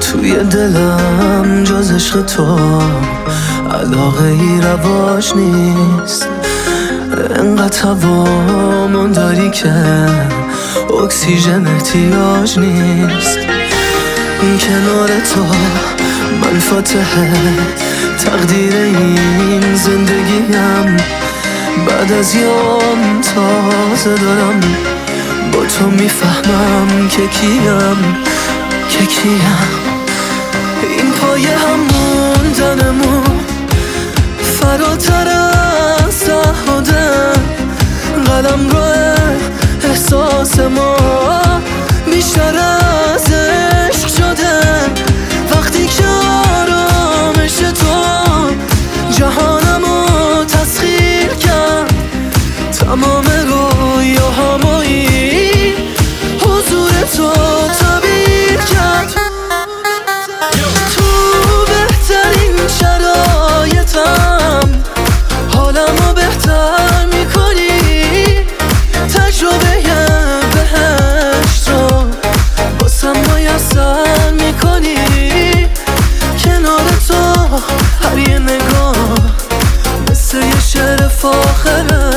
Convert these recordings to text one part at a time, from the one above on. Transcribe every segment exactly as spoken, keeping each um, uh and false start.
توی دلم جز عشق تو علاقه ای رواج نیست. انقدر هوامون داری که اکسیژن احتیاج نیست. کنار تو من فاتحه تقدیر این زندگیم. بعد از یام تازه دارم با تو میفهمم که کیم که کیم. این پایه هم موندنمون فراتر از تعهده. قلم رو احساس ما بیشتر از عشق شده. وقتی که آرامش تو جهانمو تسخیر کرد، تمام رویاهامایی حضور تو تعبیر کرد. تو بهترین شرایطم حالمو بهتر میکنی. تجربه بهشت رو باسم میسر میکنی. کنار تو هر یه نگاه مثل یه شعر فاخره.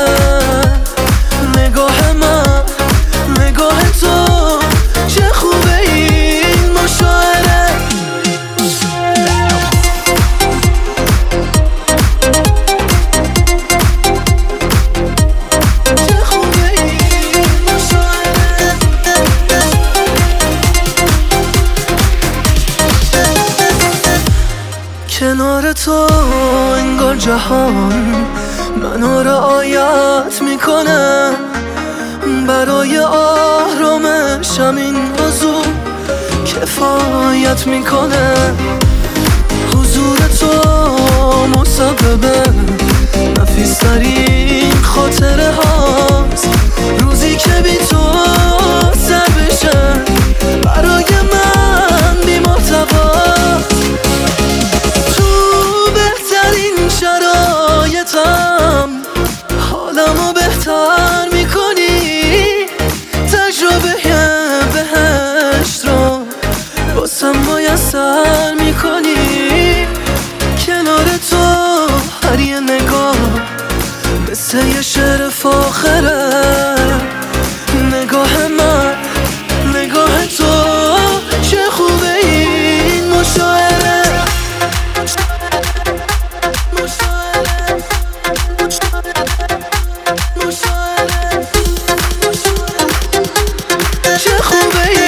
نگاه من نگاه تو چه خوبه این مشاعره. چه خوبه این مشاعره. کنار تو انگار جهان منو رعایت میکنه. برای آرامشم این حضور کفایت میکنه. حضور تو مسبب نفیسترین خاطره هاست. روزی که بی تو سر بشه برای من بی محتواست. تو بهترین شرایطم حالمو بهتر میکنی. تجربه بهشت رو باسم میسر میکنی. کنار تو هر یه نگاه مثل یه شعر فاخره. نگاه من نگاه تو چه خوبه این مشاعره. مشاعره مشاعره چه خوبه